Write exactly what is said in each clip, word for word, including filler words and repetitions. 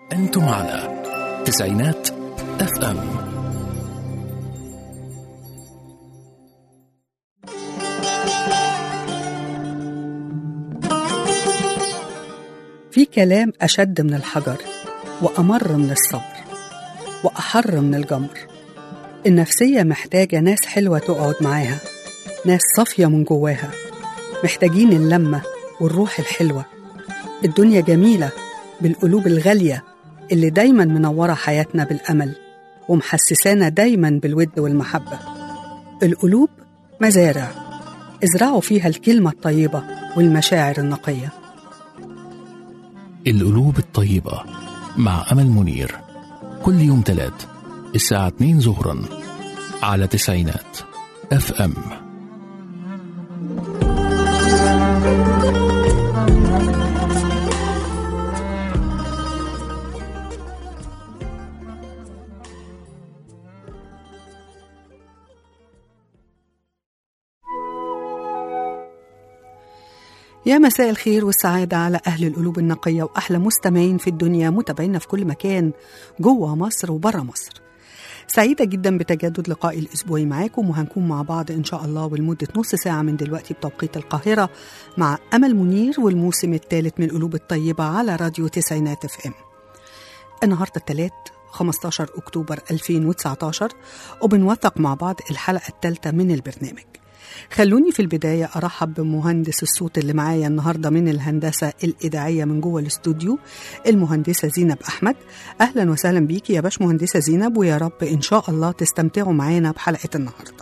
أنتم على تسعينات اف ام. في كلام أشد من الحجر، وأمر من الصبر، وأحر من الجمر. النفسية محتاجة ناس حلوة تقعد معاها، ناس صافية من جواها، محتاجين اللمة والروح الحلوة. الدنيا جميلة بالقلوب الغالية اللي دايما منورة حياتنا بالأمل، ومحسسانا دايما بالود والمحبة. القلوب مزارع، ازرعوا فيها الكلمة الطيبة والمشاعر النقية. القلوب الطيبة مع أمل منير، كل يوم تلات الساعة اتنين ظهرا على تسعينات اف ام. يا مساء الخير والسعادة على أهل القلوب النقية وأحلى مستمعين في الدنيا، متابعينا في كل مكان جوه مصر وبره مصر. سعيدة جدا بتجدد لقائي الأسبوعي معاكم، وهنكون مع بعض إن شاء الله ولمدة نص ساعة من دلوقتي بتوقيت القاهرة مع أمل منير والموسم الثالث من القلوب الطيبة على راديو تسعينات اف ام. النهاردة الثلاث خمسة عشر أكتوبر ألفين وتسعتاشر، وبنوثق مع بعض الحلقة الثالثة من البرنامج. خلوني في البداية أرحب بمهندس الصوت اللي معايا النهاردة من الهندسة الإذاعية من جوه الاستوديو، المهندسة زينب أحمد. أهلا وسهلا بيكي يا باش مهندسة زينب، ويا رب إن شاء الله تستمتعوا معانا بحلقة النهاردة.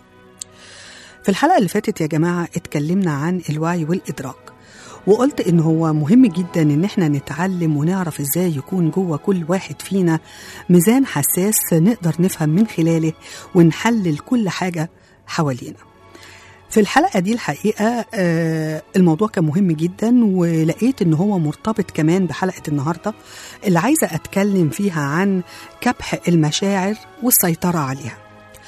في الحلقة اللي فاتت يا جماعة اتكلمنا عن الوعي والإدراك، وقلت إن هو مهم جدا إن احنا نتعلم ونعرف إزاي يكون جوه كل واحد فينا ميزان حساس نقدر نفهم من خلاله ونحلل كل حاجة حوالينا. في الحلقة دي الحقيقة الموضوع كان مهم جدا، ولقيت إن هو مرتبط كمان بحلقة النهاردة اللي عايزة أتكلم فيها عن كبح المشاعر والسيطرة عليها.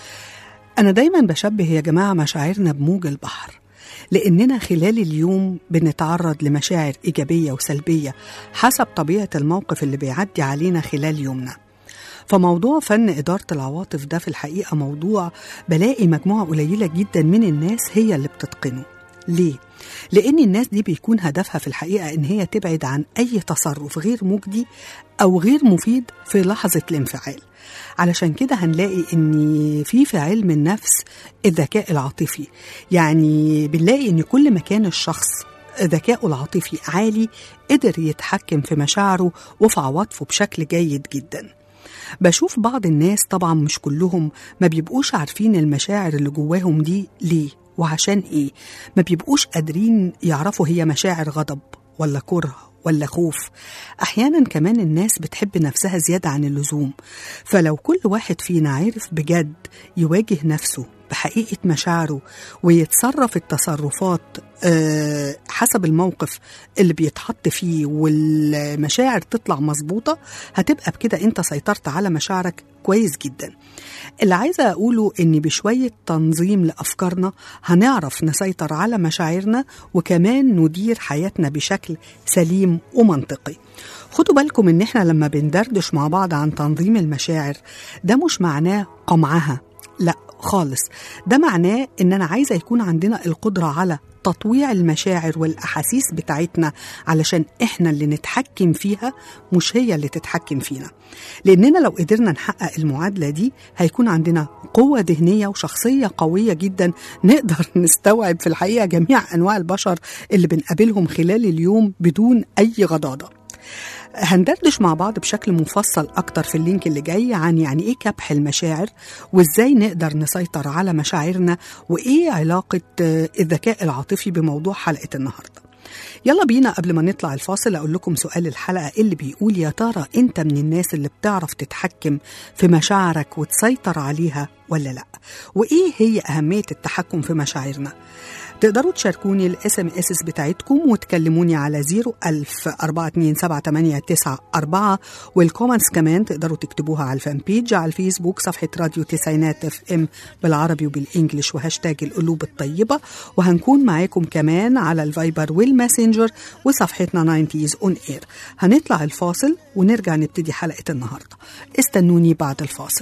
أنا دايما بشبه يا جماعة مشاعرنا بموج البحر، لأننا خلال اليوم بنتعرض لمشاعر إيجابية وسلبية حسب طبيعة الموقف اللي بيعدي علينا خلال يومنا. فموضوع فن إدارة العواطف ده في الحقيقة موضوع بلاقي مجموعة قليلة جدا من الناس هي اللي بتتقنه. ليه؟ لأن الناس دي بيكون هدفها في الحقيقة إن هي تبعد عن أي تصرف غير مجدي أو غير مفيد في لحظة الانفعال. علشان كده هنلاقي إن في في علم النفس الذكاء العاطفي، يعني بنلاقي إن كل ما كان الشخص ذكاؤه العاطفي عالي قدر يتحكم في مشاعره وفي عواطفه بشكل جيد جدا. بشوف بعض الناس، طبعا مش كلهم، ما بيبقوش عارفين المشاعر اللي جواهم دي ليه وعشان ايه. ما بيبقوش قادرين يعرفوا هي مشاعر غضب ولا كره ولا خوف. أحيانا كمان الناس بتحب نفسها زيادة عن اللزوم. فلو كل واحد فينا عرف بجد يواجه نفسه بحقيقة مشاعره ويتصرف التصرفات أه حسب الموقف اللي بيتحط فيه والمشاعر تطلع مظبوطة، هتبقى بكده انت سيطرت على مشاعرك كويس جدا. اللي عايزة أقوله إن بشوية تنظيم لأفكارنا هنعرف نسيطر على مشاعرنا وكمان ندير حياتنا بشكل سليم ومنطقي. خدوا بالكم إن إحنا لما بندردش مع بعض عن تنظيم المشاعر ده مش معناه قمعها، لا خالص. ده معناه إن أنا عايزة يكون عندنا القدرة على تطويع المشاعر والأحاسيس بتاعتنا علشان إحنا اللي نتحكم فيها مش هي اللي تتحكم فينا. لأننا لو قدرنا نحقق المعادلة دي هيكون عندنا قوة ذهنية وشخصية قوية جدا، نقدر نستوعب في الحقيقة جميع أنواع البشر اللي بنقابلهم خلال اليوم بدون أي غضاضة. هندردش مع بعض بشكل مفصل أكتر في اللينك اللي جاي عن يعني إيه كبح المشاعر، وإزاي نقدر نسيطر على مشاعرنا، وإيه علاقة الذكاء العاطفي بموضوع حلقة النهاردة. يلا بينا قبل ما نطلع الفاصل أقول لكم سؤال الحلقة اللي بيقول: يا ترى أنت من الناس اللي بتعرف تتحكم في مشاعرك وتسيطر عليها ولا لأ؟ وإيه هي أهمية التحكم في مشاعرنا؟ تقدروا تشاركوني الاس ام اس بتاعتكم وتكلموني على زيرو ألف أربعة اتنين سبعة تمانية تسعة أربعة، والكومنتس كمان تقدروا تكتبوها على الفان بيج على الفيسبوك صفحة راديو تسعينات اف ام بالعربي وبالإنجليش وهاشتاج القلوب الطيبة، وهنكون معاكم كمان على الفايبر والماسنجر وصفحتنا تسعين اون اير. هنطلع الفاصل ونرجع نبتدي حلقة النهاردة. استنوني بعد الفاصل.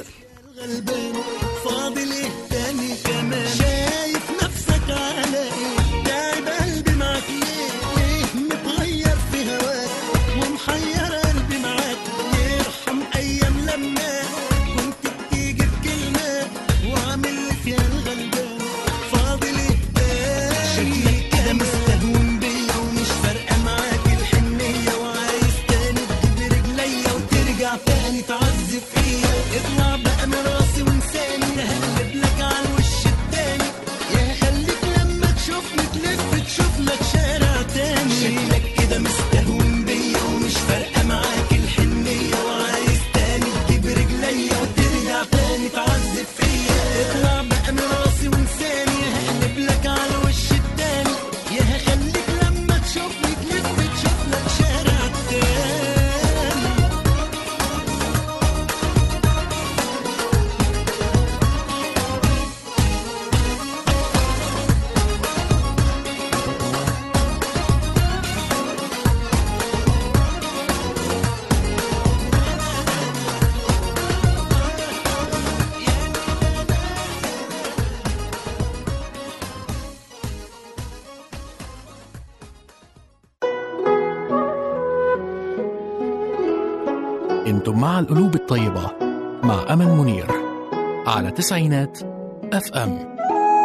انتم مع القلوب الطيبة مع أمل منير على تسعينات اف ام.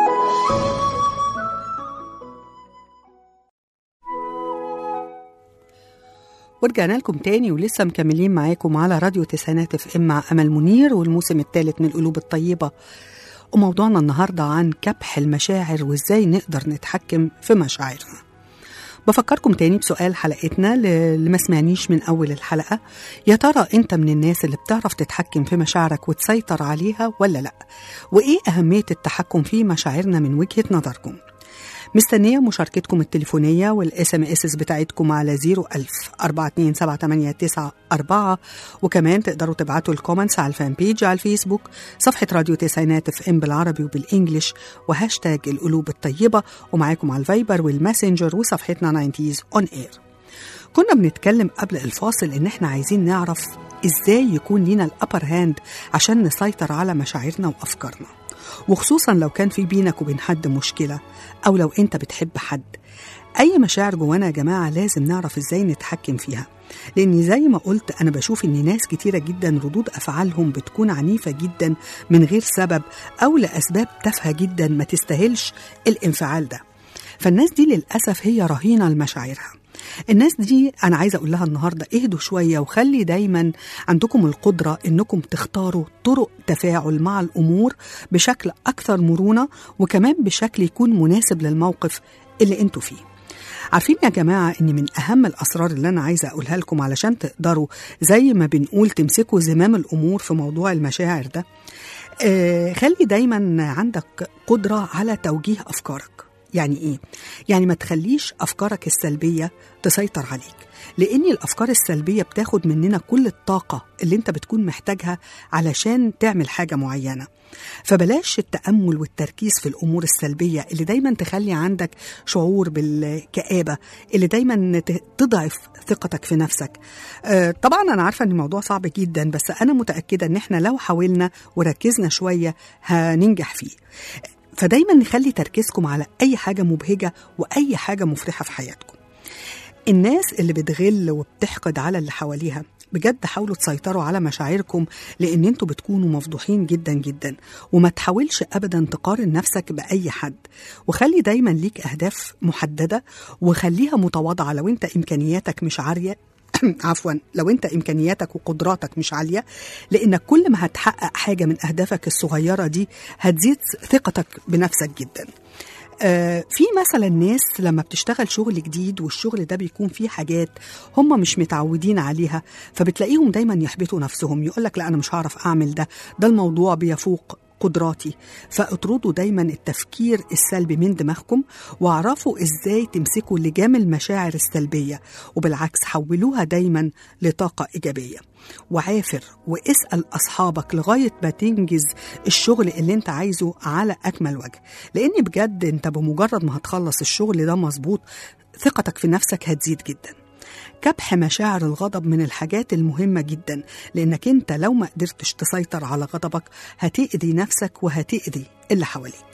ورجعنا لكم تاني ولسه مكملين معاكم على راديو تسعينات اف ام مع أمل منير والموسم الثالث من القلوب الطيبة، وموضوعنا النهاردة عن كبح المشاعر وازاي نقدر نتحكم في مشاعرنا. بفكركم تاني بسؤال حلقتنا اللي ما سمعنيش من أول الحلقة: يا ترى أنت من الناس اللي بتعرف تتحكم في مشاعرك وتسيطر عليها ولا لأ؟ وإيه أهمية التحكم في مشاعرنا من وجهة نظركم؟ مستنية مشاركتكم التليفونية والاس ام اس بتاعتكم على زيرو ألف أربعة اتنين سبعة تمانية تسعة أربعة، وكمان تقدروا تبعتوا الكومنتس على الفان بيج على الفيسبوك صفحة راديو تسعينات اف ام بالعربي وبالإنجليش وهاشتاج القلوب الطيبة، ومعاكم على الفايبر والماسنجر وصفحتنا تسعين اون اير. كنا بنتكلم قبل الفاصل إن احنا عايزين نعرف إزاي يكون لينا الأبر هاند عشان نسيطر على مشاعرنا وأفكارنا، وخصوصا لو كان في بينك وبين حد مشكلة أو لو أنت بتحب حد. أي مشاعر جوانا يا جماعة لازم نعرف إزاي نتحكم فيها، لأني زي ما قلت أنا بشوف إن ناس كتيرة جدا ردود أفعالهم بتكون عنيفة جدا من غير سبب أو لأسباب تافهة جدا ما تستاهلش الانفعال ده. فالناس دي للأسف هي رهينة لمشاعرها. الناس دي أنا عايزة أقول لها النهاردة اهدوا شوية وخلي دايما عندكم القدرة إنكم تختاروا طرق تفاعل مع الأمور بشكل أكثر مرونة، وكمان بشكل يكون مناسب للموقف اللي انتوا فيه. عارفين يا جماعة إن من أهم الأسرار اللي أنا عايزة أقولها لكم علشان تقدروا زي ما بنقول تمسكوا زمام الأمور في موضوع المشاعر ده، آه خلي دايما عندك قدرة على توجيه أفكارك. يعني إيه؟ يعني ما تخليش أفكارك السلبية تسيطر عليك، لأن الأفكار السلبية بتاخد مننا كل الطاقة اللي انت بتكون محتاجها علشان تعمل حاجة معينة. فبلاش التأمل والتركيز في الأمور السلبية اللي دايما تخلي عندك شعور بالكآبة، اللي دايما تضعف ثقتك في نفسك. آه طبعا أنا عارفة أن الموضوع صعب جدا، بس أنا متأكدة أن احنا لو حاولنا وركزنا شوية هننجح فيه. فدايما نخلي تركيزكم على أي حاجة مبهجة وأي حاجة مفرحة في حياتكم. الناس اللي بتغل وبتحقد على اللي حواليها بجد حاولوا تسيطروا على مشاعركم، لأن انتوا بتكونوا مفضوحين جدا جدا. وما تحاولش أبدا تقارن نفسك بأي حد، وخلي دايما ليك أهداف محددة وخليها متواضعة. لو انت إمكانياتك مش عالية عفوا لو انت إمكانياتك وقدراتك مش عالية، لأنك كل ما هتحقق حاجة من أهدافك الصغيرة دي هتزيد ثقتك بنفسك جدا. آه في مثلا ناس لما بتشتغل شغل جديد والشغل ده بيكون فيه حاجات هم مش متعودين عليها، فبتلاقيهم دايما يحبطوا نفسهم، يقولك لا أنا مش هعرف أعمل ده، ده الموضوع بيفوق قدراتي. فاطردوا دايما التفكير السلبي من دماغكم، واعرفوا ازاي تمسكوا لجام المشاعر السلبية، وبالعكس حولوها دايما لطاقة إيجابية. وعافر واسأل أصحابك لغاية ما تنجز الشغل اللي انت عايزه على أكمل وجه، لأن بجد انت بمجرد ما هتخلص الشغل ده مظبوط ثقتك في نفسك هتزيد جدا. كبح مشاعر الغضب من الحاجات المهمة جدا، لأنك انت لو ما قدرتش تسيطر على غضبك هتأذي نفسك وهتأذي اللي حواليك.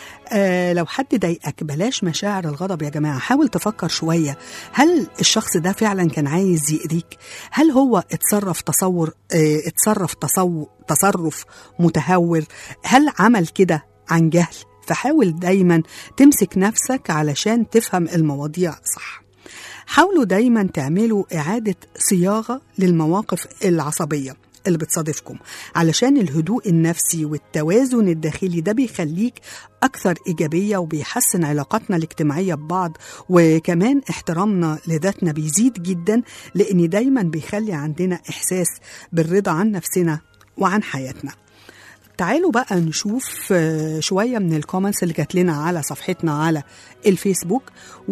آه لو حد ضايقك بلاش مشاعر الغضب يا جماعة. حاول تفكر شوية، هل الشخص ده فعلا كان عايز يأذيك؟ هل هو اتصرف تصور آه اتصرف تصور تصرف متهور؟ هل عمل كده عن جهل؟ فحاول دايما تمسك نفسك علشان تفهم المواضيع صح. حاولوا دايما تعملوا إعادة صياغة للمواقف العصبية اللي بتصادفكم، علشان الهدوء النفسي والتوازن الداخلي ده بيخليك أكثر إيجابية وبيحسن علاقاتنا الاجتماعية ببعض، وكمان احترامنا لذاتنا بيزيد جدا، لأن دايما بيخلي عندنا إحساس بالرضا عن نفسنا وعن حياتنا. تعالوا بقى نشوف شوية من الكومنتس اللي جات لنا على صفحتنا على الفيسبوك،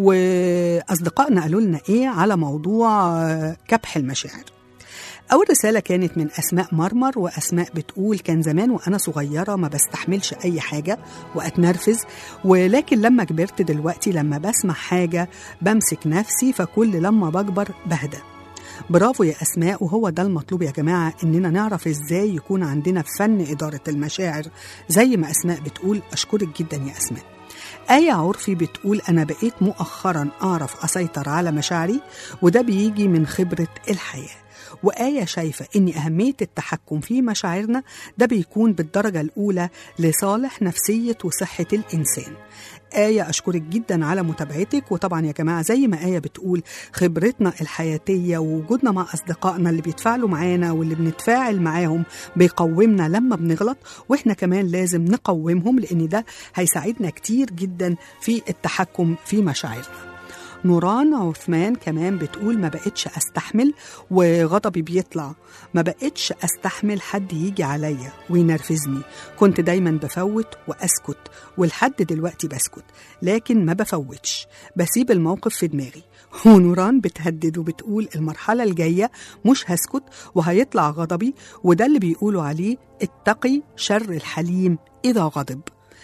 وأصدقائنا قالوا لنا إيه على موضوع كبح المشاعر. أول رسالة كانت من أسماء مرمر، وأسماء بتقول كان زمان وأنا صغيرة ما بستحملش أي حاجة وأتنرفز، ولكن لما كبرت دلوقتي لما بسمع حاجة بمسك نفسي، فكل لما بكبر بهدى. برافو يا أسماء، وهو ده المطلوب يا جماعة، إننا نعرف إزاي يكون عندنا فن إدارة المشاعر زي ما أسماء بتقول. أشكرك جدا يا أسماء. آية عرفي بتقول أنا بقيت مؤخرا أعرف أسيطر على مشاعري، وده بيجي من خبرة الحياة. وآية شايفة إن أهمية التحكم في مشاعرنا ده بيكون بالدرجة الأولى لصالح نفسية وصحة الإنسان. آية أشكرك جدا على متابعتك. وطبعا يا جماعة زي ما آية بتقول، خبرتنا الحياتية ووجودنا مع أصدقائنا اللي بيتفاعلوا معانا واللي بنتفاعل معاهم بيقومنا لما بنغلط، وإحنا كمان لازم نقومهم، لأن ده هيساعدنا كتير جدا في التحكم في مشاعرنا. نوران عثمان كمان بتقول ما بقتش أستحمل وغضبي بيطلع، ما بقتش أستحمل حد يجي عليا وينرفزني، كنت دايما بفوت وأسكت، ولحد دلوقتي بسكت لكن ما بفوتش، بسيب الموقف في دماغي. ونوران بتهدد وبتقول المرحلة الجاية مش هسكت وهيطلع غضبي، وده اللي بيقولوا عليه اتقي شر الحليم إذا غضب.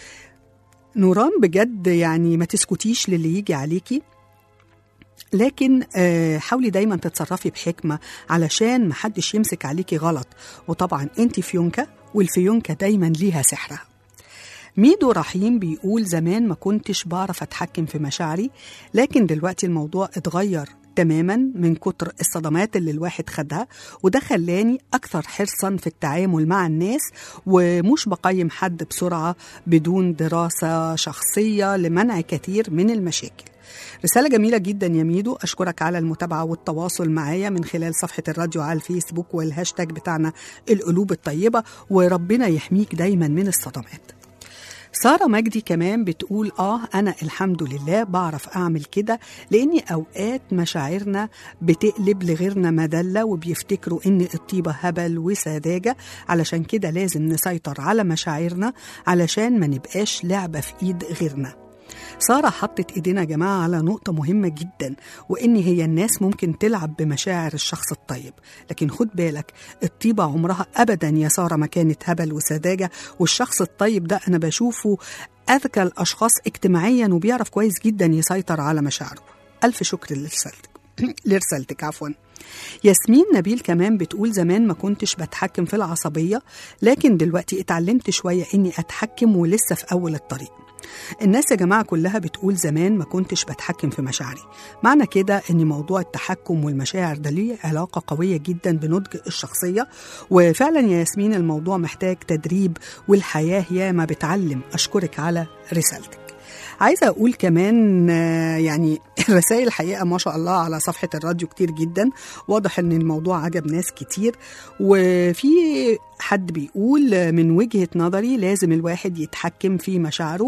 نوران بجد يعني ما تسكتيش للي يجي عليكي، لكن حاولي دايما تتصرفي بحكمة علشان محدش يمسك عليكي غلط. وطبعا انت فيونكة، والفيونكة دايما ليها سحرها. ميدو رحيم بيقول زمان ما كنتش بعرف أتحكم في مشاعري، لكن دلوقتي الموضوع اتغير تماما من كتر الصدمات اللي الواحد خدها، وده خلاني أكثر حرصا في التعامل مع الناس، ومش بقيم حد بسرعة بدون دراسة شخصية لمنع كثير من المشاكل. رسالة جميلة جدا يا ميدو، أشكرك على المتابعة والتواصل معايا من خلال صفحة الراديو على الفيسبوك والهاشتاج بتاعنا القلوب الطيبة، وربنا يحميك دايما من الصدمات. سارة مجدي كمان بتقول آه أنا الحمد لله بعرف أعمل كده، لأني أوقات مشاعرنا بتقلب لغيرنا مذلة وبيفتكروا إن الطيبة هبل وسذاجة، علشان كده لازم نسيطر على مشاعرنا علشان ما نبقاش لعبة في إيد غيرنا. سارة حطت إيدينا يا جماعة على نقطة مهمة جدا، وإن هي الناس ممكن تلعب بمشاعر الشخص الطيب، لكن خد بالك الطيبة عمرها أبدا يا سارة ما كانت هبل وسذاجة، والشخص الطيب ده أنا بشوفه أذكى الأشخاص اجتماعيا وبيعرف كويس جدا يسيطر على مشاعره. ألف شكر لرسالتك لرسالتك عفوا. ياسمين نبيل كمان بتقول زمان ما كنتش بتحكم في العصبية، لكن دلوقتي اتعلمت شوية إني أتحكم ولسه في أول الطريق. الناس يا جماعة كلها بتقول زمان ما كنتش بتحكم في مشاعري، معنى كده ان موضوع التحكم والمشاعر ده ليه علاقة قوية جدا بنضج الشخصية، وفعلا يا ياسمين الموضوع محتاج تدريب، والحياة ياما بتعلم. أشكرك على رسالتك. عايزة أقول كمان يعني الرسائل الحقيقة ما شاء الله على صفحة الراديو كتير جدا، واضح ان الموضوع عجب ناس كتير. وفي حد بيقول من وجهة نظري لازم الواحد يتحكم في مشاعره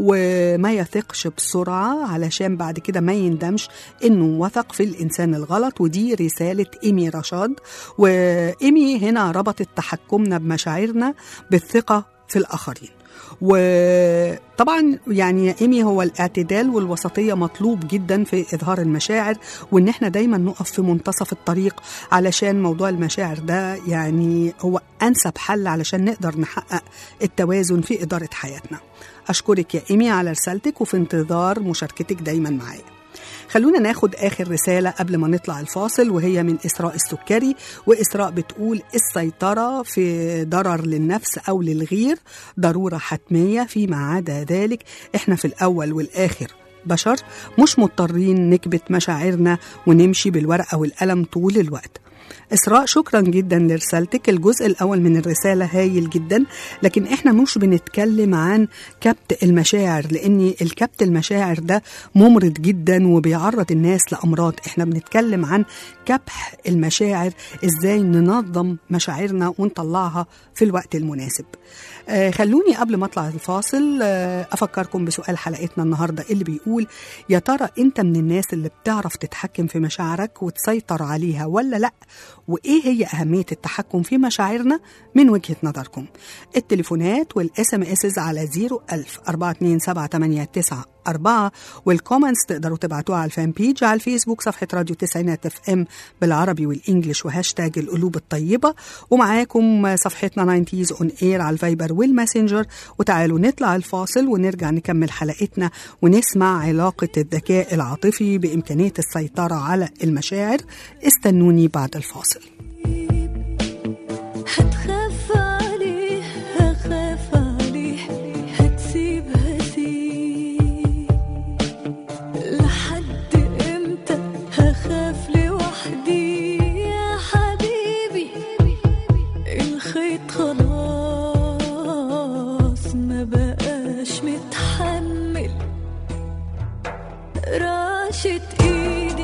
وما يثقش بسرعة علشان بعد كده ما يندمش انه وثق في الانسان الغلط. ودي رسالة إيمي رشاد، وإيمي هنا ربطت تحكمنا بمشاعرنا بالثقة في الآخرين. وطبعا يعني يا إيمي هو الاعتدال والوسطية مطلوب جدا في إظهار المشاعر، وإن احنا دايما نقف في منتصف الطريق، علشان موضوع المشاعر ده يعني هو أنسب حل علشان نقدر نحقق التوازن في إدارة حياتنا. أشكرك يا إيمي على رسالتك، وفي انتظار مشاركتك دايما معايا. خلونا ناخد آخر رسالة قبل ما نطلع الفاصل، وهي من إسراء السكري. وإسراء بتقول: السيطرة في ضرر للنفس أو للغير ضرورة حتمية، فيما عدا ذلك إحنا في الأول والآخر بشر، مش مضطرين نكبت مشاعرنا ونمشي بالورقة والقلم طول الوقت. إسراء شكرا جدا لرسالتك. الجزء الأول من الرسالة هايل جدا، لكن إحنا مش بنتكلم عن كبت المشاعر، لأن الكبت المشاعر ده ممرض جدا وبيعرض الناس لأمراض. إحنا بنتكلم عن كبح المشاعر، إزاي ننظم مشاعرنا ونطلعها في الوقت المناسب. آه خلوني قبل ما أطلع الفاصل آه أفكركم بسؤال حلقتنا النهاردة اللي بيقول: يا ترى أنت من الناس اللي بتعرف تتحكم في مشاعرك وتسيطر عليها ولا لأ؟ وإيه هي أهمية التحكم في مشاعرنا من وجهة نظركم؟ التليفونات والإس ام إسز على زيرو ألف أربعة اتنين سبعة تمانية تسعة أربعة، والكومنتس تقدروا تبعتوها على الفان بيج على الفيسبوك، صفحة راديو تسعينات اف ام بالعربي والإنجليش وهاشتاج القلوب الطيبة. ومعاكم صفحتنا ناينتيز اون اير على الفايبر والماسنجر. وتعالوا نطلع الفاصل ونرجع نكمل حلقتنا ونسمع علاقة الذكاء العاطفي بإمكانية السيطرة على المشاعر. استنوني بعد الفاصل. هتخاف عليه هخاف عليه، هتسيب هسيب، لحد امتى هخاف لوحدي يا حبيبي؟ الخيط خلاص ما بقاش متحمل، راشت ايدي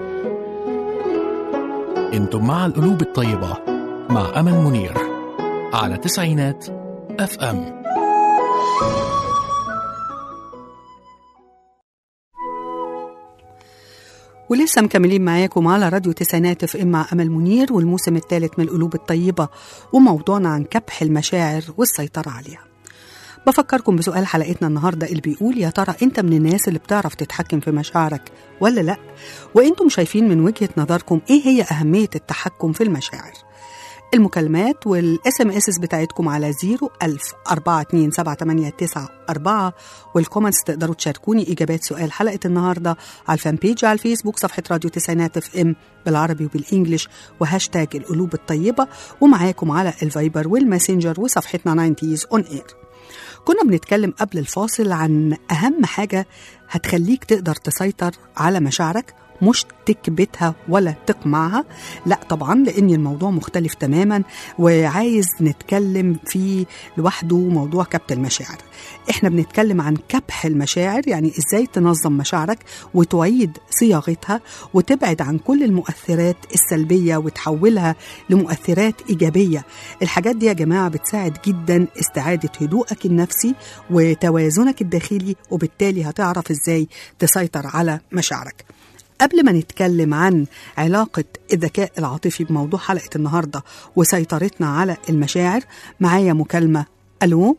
انتم مع القلوب الطيبة مع أمل منير على تسعينات اف ام. ولسه مكملين معاكم على راديو تسعينات اف ام مع أمل منير والموسم الثالث من القلوب الطيبة، وموضوعنا عن كبح المشاعر والسيطرة عليها. بفكركم بسؤال حلقتنا النهاردة اللي بيقول: يا ترى انت من الناس اللي بتعرف تتحكم في مشاعرك ولا لا؟ وانتم شايفين من وجهة نظركم ايه هي أهمية التحكم في المشاعر؟ المكالمات والاس ام اس بتاعتكم على زيرو ألف أربعة اتنين سبعة تمانية تسعة أربعة، والكومنتس تقدروا تشاركوني إجابات سؤال حلقة النهاردة على الفان بيج على الفيسبوك، صفحة راديو تسعينات اف ام بالعربي وبالإنجليش، وهاشتاج القلوب الطيبة، ومعاكم على الفايبر والماسنجر وصفحتنا تسعين اون اير. كنا بنتكلم قبل الفاصل عن أهم حاجة هتخليك تقدر تسيطر على مشاعرك، مش تكبتها ولا تقمعها، لا طبعا، لأن الموضوع مختلف تماما وعايز نتكلم فيه لوحده. موضوع كبت المشاعر، احنا بنتكلم عن كبح المشاعر، يعني ازاي تنظم مشاعرك وتعيد صياغتها وتبعد عن كل المؤثرات السلبية وتحولها لمؤثرات إيجابية. الحاجات دي يا جماعة بتساعد جدا استعادة هدوءك النفسي وتوازنك الداخلي، وبالتالي هتعرف ازاي تسيطر على مشاعرك. قبل ما نتكلم عن علاقة الذكاء العاطفي بموضوع حلقة النهاردة وسيطرتنا على المشاعر، معايا مكالمة. ألو.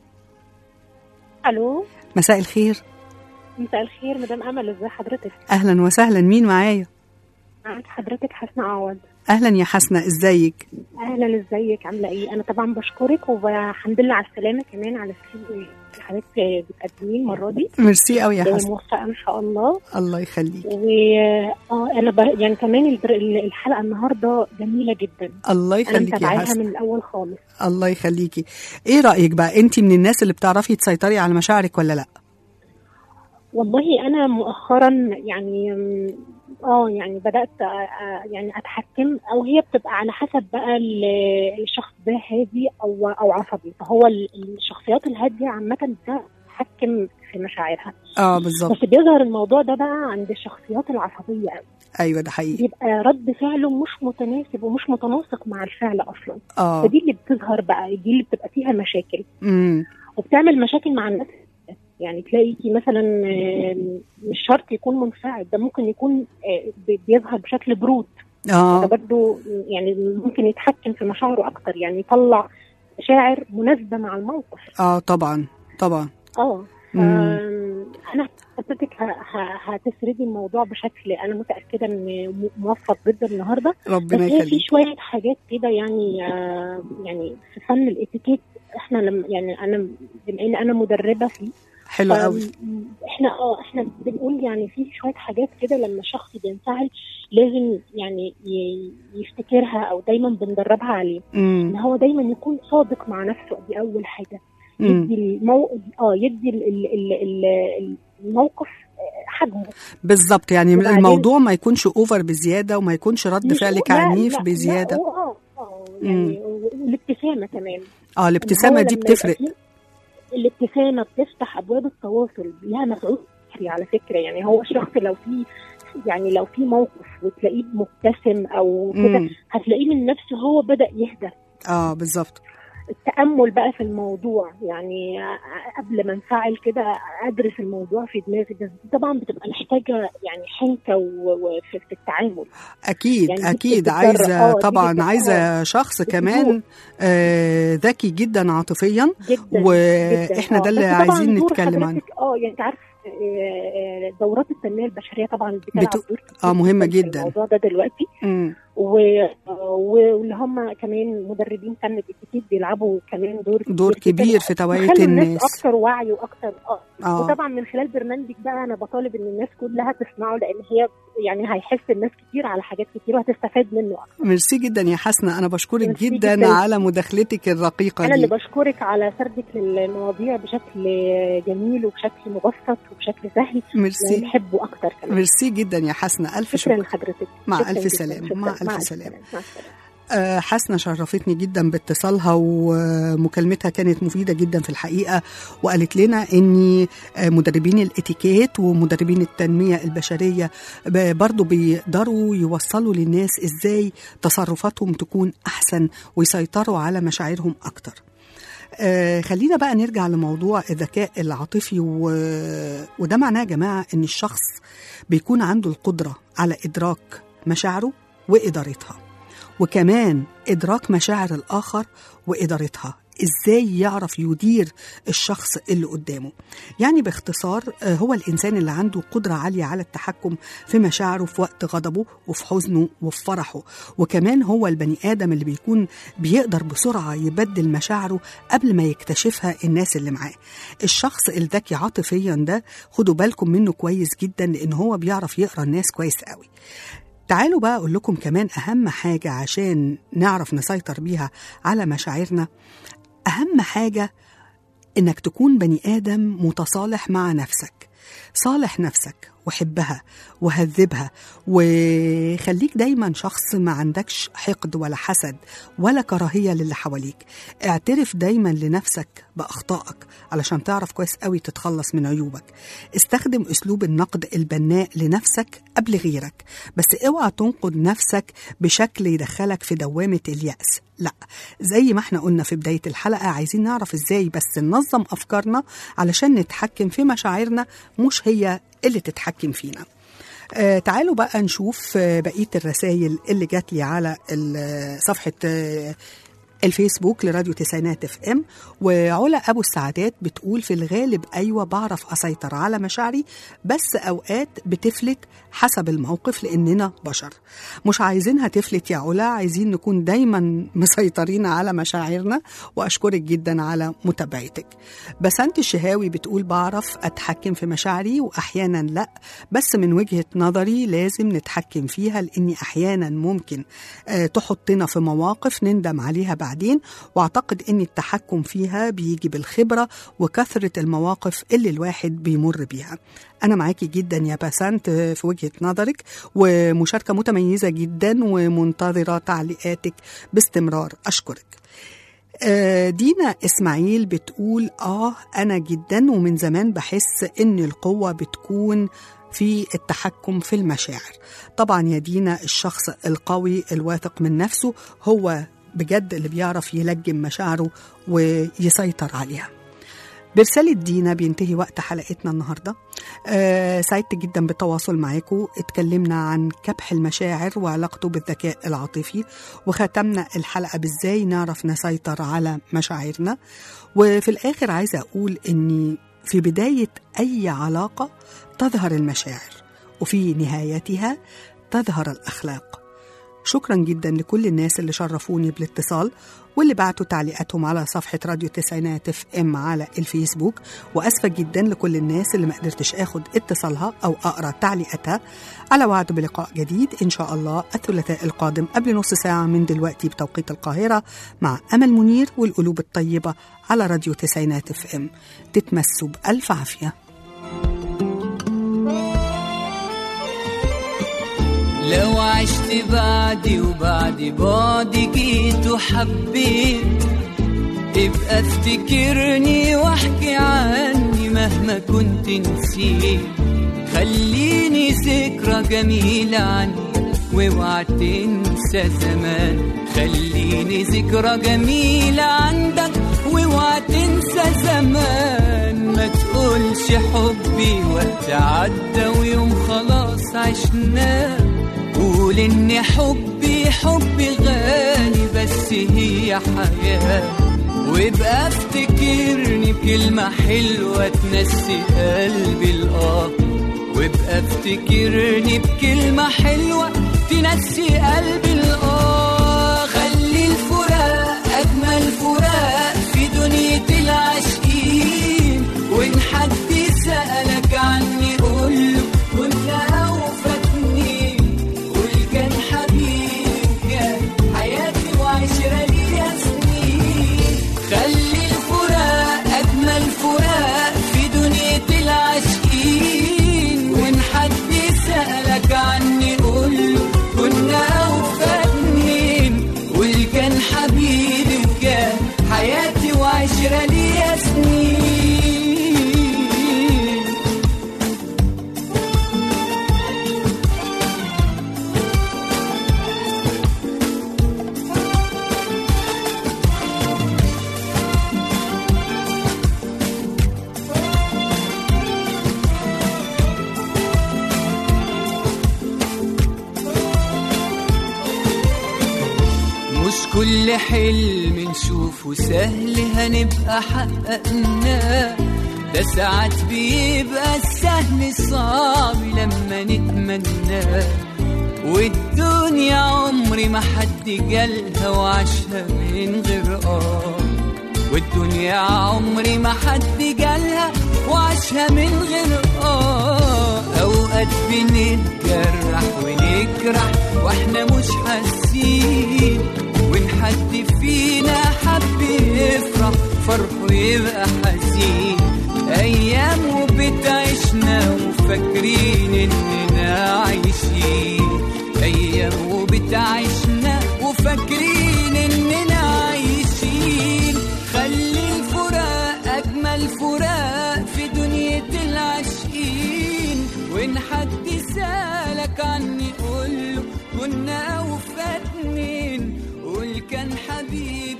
ألو، مساء الخير. مساء الخير مدام أمل، ازي حضرتك؟ أهلا وسهلا، مين معايا؟ معاك حضرتك حسنة عوض. أهلا يا حسنة، ازيك؟ أهلا، ازيك، عاملة ايه؟ أنا طبعا بشكرك والحمد لله على السلامة كمان، على السلامة حضرتك بتقدميه المرة دي. ميرسي قوي يا حسنة، موفقة إن شاء الله. الله يخليك. و اه أنا ب... يعني كمان الحلقة النهاردة جميلة جدا، الله يخليك يا متابعاها حسنة من الأول خالص. الله يخليكي. ايه رأيك بقى، انتي من الناس اللي بتعرفي تسيطري على مشاعرك ولا لا؟ والله أنا مؤخرا يعني اه يعني بدأت يعني أتحكم، أو هي بتبقى على حسب بقى الشخص ده هادي أو أو عصبي. فهو الشخصيات الهادية عامة بتتحكم في مشاعرها. اه بالظبط. بس بيظهر الموضوع ده بقى عند الشخصيات العصبية قوي. ايوه ده حقيقي. بيبقى رد فعله مش متناسب ومش متناسق مع الفعل أصلا. اه فدي اللي بتظهر بقى، دي اللي بتبقى فيها مشاكل. امم وبتعمل مشاكل مع الناس. يعني تلاقيكي مثلا مش شرط يكون منفعل، ده ممكن يكون بيظهر بشكل برود. اه ده برضه يعني ممكن يتحكم في مشاعره اكتر، يعني يطلع مشاعر مناسبه مع الموقف. اه طبعا طبعا. اه انا حضرتك هتسردي الموضوع بشكل انا متاكده ان موفق جدا النهارده. ربنا يخليك. في يخليك. شويه حاجات كده يعني يعني في فن الاتيكيت، احنا لما يعني انا بما ان انا مدربه فيه حلو قوي. احنا اه احنا بنقول يعني في شويه حاجات كده لما شخص بينفعل لازم يعني يفتكرها، او دايما بندربها عليه. مم. ان هو دايما يكون صادق مع نفسه، دي اول حاجه. يدي المو... اه يدي ال... ال... ال... الموقف حجمه بالظبط، يعني الموضوع ما يكونش اوفر بزياده، وما يكونش رد فعلك عنيف بزياده. اه اه يعني والابتسامه كمان. اه الابتسامه دي بتفرق. الابتسامه بتفتح ابواب التواصل، لها مفعول سحري على فكره. يعني هو الشخص لو في يعني لو في موقف وتلاقيه مبتسم او كده، هتلاقيه من نفسه هو بدأ يهدى. اه بالظبط. التأمل بقى في الموضوع، يعني قبل ما انفعل كده أدرس الموضوع في دماغي. بس طبعا بتبقى محتاجة يعني حنكة وفي التعامل. أكيد يعني أكيد عايزة طبعا عايزة شخص كمان آه ذكي جدا عاطفيا جدا. وإحنا ده اللي عايزين نتكلم عنه. اه يعني تعرف دورات التنمية البشرية طبعا بتلعب بتو... دور اه مهمة جدا الموضوع ده دلوقتي. مم. واللي هم كمان مدربين فن الاتيكيت بيلعبوا كمان دور دور كبير, كبير في توعية الناس, الناس اكتر وعي واكتر اه, آه. وطبعا من خلال برنامجك بقى انا بطالب ان الناس كلها تسمعه، لان هي يعني هيحس الناس كتير على حاجات كتير وهتستفاد منه اكتر. ميرسي جدا يا حسنة، انا بشكرك جدا, جدا على مداخلتك الرقيقة. انا اللي بشكرك على سردك للمواضيع بشكل جميل وبشكل مبسط وبشكل سهل. ميرسي بنحبه اكتر كمان. ميرسي جدا يا حسنة، الف شكر. شكرا لحضرتك. مع الف سلامة. مع الف سلامة. آه، حسنة شرفتني جدا باتصالها ومكالمتها كانت مفيدة جدا في الحقيقة، وقالت لنا ان آه، مدربين الاتيكيت ومدربين التنمية البشرية ب- برضو بيقدروا يوصلوا للناس ازاي تصرفاتهم تكون احسن ويسيطروا على مشاعرهم اكتر. آه خلينا بقى نرجع لموضوع الذكاء العاطفي و... وده معناه يا جماعة ان الشخص بيكون عنده القدرة على ادراك مشاعره وادارتها، وكمان إدراك مشاعر الآخر وإدارتها، إزاي يعرف يدير الشخص اللي قدامه. يعني باختصار آه، هو الإنسان اللي عنده قدرة عالية على التحكم في مشاعره في وقت غضبه وفي حزنه وفي فرحه، وكمان هو البني آدم اللي بيكون بيقدر بسرعة يبدل مشاعره قبل ما يكتشفها الناس اللي معاه. الشخص الذكي عاطفيا ده خدوا بالكم منه كويس جدا، لأن هو بيعرف يقرأ الناس كويس قوي. تعالوا بقى أقول لكم كمان أهم حاجة عشان نعرف نسيطر بيها على مشاعرنا. أهم حاجة إنك تكون بني آدم متصالح مع نفسك، صالح نفسك وحبها وهذبها، وخليك دايما شخص ما عندكش حقد ولا حسد ولا كراهية للي حواليك. اعترف دايما لنفسك بأخطائك علشان تعرف كويس قوي تتخلص من عيوبك. استخدم أسلوب النقد البناء لنفسك قبل غيرك، بس اوعى تنقد نفسك بشكل يدخلك في دوامة اليأس. لا، زي ما احنا قلنا في بداية الحلقة، عايزين نعرف ازاي بس ننظم أفكارنا علشان نتحكم في مشاعرنا، مش هي اللي تتحكم فينا. آه تعالوا بقى نشوف آه بقية الرسائل اللي جات لي على صفحة آه الفيسبوك لراديو تسعينات اف ام. وعلا ابو السعادات بتقول في الغالب ايوه بعرف اسيطر على مشاعري، بس اوقات بتفلت حسب الموقف لاننا بشر. مش عايزينها تفلت يا علا، عايزين نكون دايما مسيطرين على مشاعرنا. واشكرك جدا على متابعتك. بسنت الشهاوي بتقول بعرف اتحكم في مشاعري واحيانا لا، بس من وجهة نظري لازم نتحكم فيها، لاني احيانا ممكن آه تحطنا في مواقف نندم عليها بعد بعدين، واعتقد ان التحكم فيها بيجي بالخبرة وكثرة المواقف اللي الواحد بيمر بيها. انا معاكي جدا يا بسنت في وجهة نظرك، ومشاركة متميزة جدا، ومنتظرة تعليقاتك باستمرار. اشكرك. دينا اسماعيل بتقول اه انا جدا ومن زمان بحس ان القوة بتكون في التحكم في المشاعر. طبعا يا دينا، الشخص القوي الواثق من نفسه هو بجد اللي بيعرف يلجم مشاعره ويسيطر عليها. برسالة دينا بينتهي وقت حلقتنا النهاردة. آه سعدت جدا بالتواصل معاكم. اتكلمنا عن كبح المشاعر وعلاقته بالذكاء العاطفي، وختمنا الحلقة بازاي نعرف نسيطر على مشاعرنا. وفي الآخر عايزة أقول إني في بداية أي علاقة تظهر المشاعر، وفي نهايتها تظهر الأخلاق. شكرا جدا لكل الناس اللي شرفوني بالاتصال واللي بعتوا تعليقاتهم على صفحة راديو تسعينات اف ام على الفيسبوك. وأسفة جدا لكل الناس اللي ما قدرتش اخد اتصالها أو أقرأ تعليقاتها. على وعد بلقاء جديد إن شاء الله الثلاثاء القادم قبل نص ساعة من دلوقتي بتوقيت القاهرة، مع أمل منير والقلوب الطيبة على راديو تسعينات اف ام. تتمسوا بألف عافية. لو عشت بعدي وبعد بعدي جيت وحبيت، ابقى افتكرني واحكي عني مهما كنت نسيت. خليني ذكرى جميلة عني واوعى تنسى زمان. خليني ذكرى جميلة عندك واوعى تنسى زمان. ما تقولش حبي وقت عدى ويوم خلاص عشناه. قول ان حبي حبي غالي بس هي حياة. وابقى افتكرني بكلمة حلوة تنسي قلبي الآه. وابقى افتكرني بكلمة حلوة تنسي قلبي الآه. خلي الفراق أجمل فراق في دنيا العاشقين. وإن حد سألك عني قوله كنا أوفى اتنين. قول كان حبيبي كان حياتي وعشرة ليا سنين. خلي الفراق أجمل فراق في دنيا العاشقين. وإن حد سألك عني قوله كنا أوفى مش كل حلم نشوفه سهل هنبقى حققناه، ده ساعات بيبقى السهل صعب لما نتمناه. والدنيا عمري ما حد جالها وعاشها من غير آه، والدنيا عمري ما حد جالها وعاشها من غير آه. أوقات بنتجرح ونجرح واحنا مش حاسين، وإن حد فينا حب يفرح فرحه يبقى حزين. أيام وبتعيشنا وفاكرين إننا عايشين، أيام وبتعيشنا وفاكرين إننا عايشين. خلي الفراق أجمل فراق في دنيا العاشقين، وإن حد سألك عني قوله كنا أوفى اتنين، قول كان حبيبي